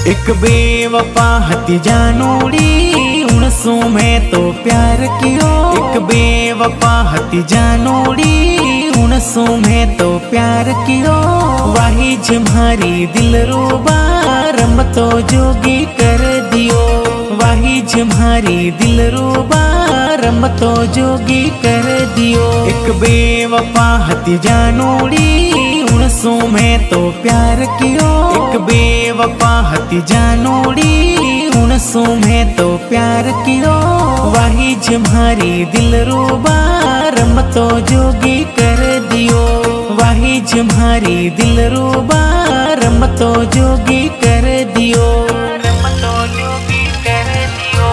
एक बेवफा हती जानूड़ी उनसू मैं तो प्यार कियो। एक बेवफा हती जानूड़ी उनसू मैं तो प्यार कियो। वाही जम्हारी दिल रूबा रम तो जोगी कर दियो। वाही जम्हारी दिल रूबा रम तो जोगी कर दियो। एक बेवफा हती जानूड़ी उनसू मैं तो प्यार कियो। एक बेवफा हती जानूड़ी उनसू मैं तो प्यार कियो। वाही जम्हारी दिल रूबा रम तो जोगी कर दियो। वाही जम्हारी दिल रूबा रम तो जोगी कर दियो। रम तो जोगी कर दियो।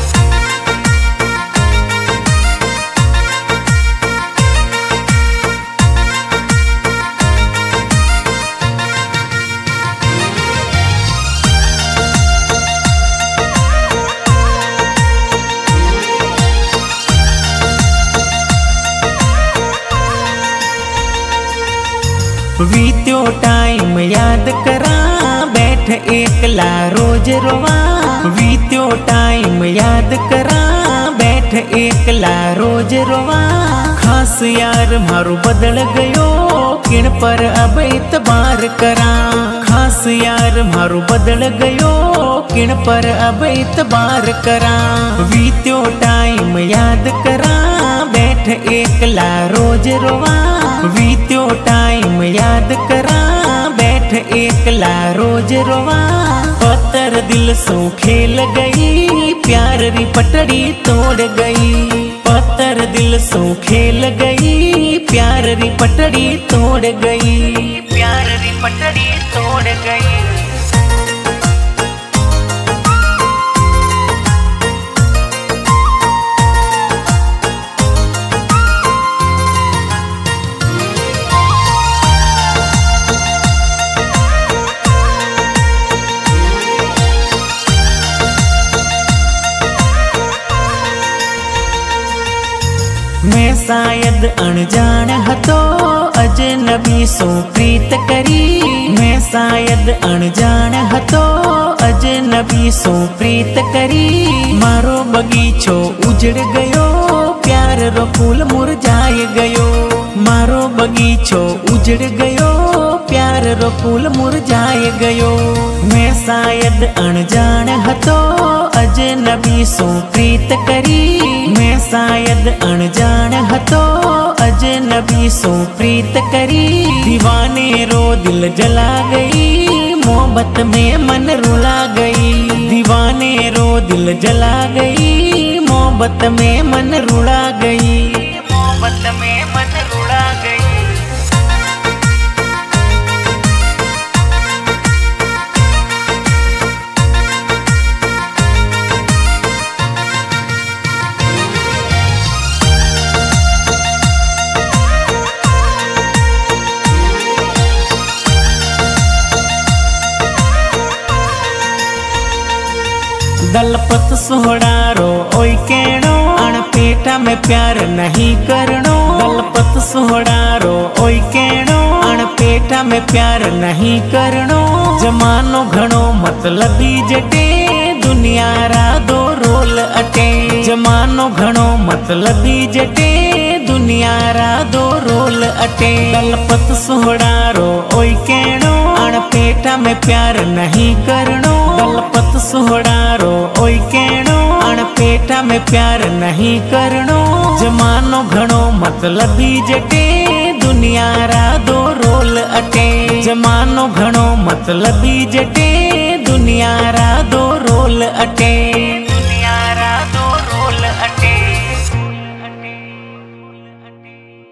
वीत्यो टाइम याद करा बैठ एकला रोज रोवा। वीत्यो टाइम याद करा बैठ एकला रोज रोवा। खास यार मारू बदल गयो किन पर अब इतबार करा। खास यार मारू बदल गयो किन पर अब इतबार करा। वीत्यो टाइम याद करा बैठ एकला रोज रोवा। वीत्यो टाइम याद करा बैठ एकला रोज रोवा। पत्थर दिल सो खेल गई प्यार री पटड़ी तोड़ गई। पत्थर दिल सो खेल गई प्यार री पटड़ी तोड़ गई। प्यार री पटड़ी तोड़ गई। मैं शायद अनजान हतो अजनबी सो प्रीत करी। मैं शायद अनजान हतो अजनबी सो प्रीत करी। मारो बगीचो उजड़ गयो प्यार रो फूल मुरझाई गयो। मारो बगीचो उजड़ गयो प्यार रो फूल मुरझाई गयो। मैं शायद अनजान हतो अजनबी सो प्रीत करी। मैं शायद अनजान हतो अजनबी सो प्रीत करी। दीवाने रो दिल जला गई मोहब्बत में मन रुला गई। दीवाने रो दिल जला गई मोहब्बत में मन रुला गई। मोहब्बत में मन रुला गई। दलपत सोहड़ारो ओई केणो अण पेटा में प्यार नहीं करनो। दलपत सोहड़ारो ओई केणो अण पेटा में प्यार नहीं करनो। जमानो घणो मतलबी जटे दुनिया रा दो रोल अटे। जमानो घणो मतलबी जटे दुनिया रा दो रोल अटे। दलपत सोहड़ारो ओई केणो अण पेटा में प्यार नहीं करनो। दलपत सोहड़ारो ओई केणो अण पेटा में प्यार नहीं करनो। जमानो घणो मतलबी जटे दुनिया रा दो रोल अटे। जमानो घणो मतलबी जटे दुनिया रा दो रोल अटे।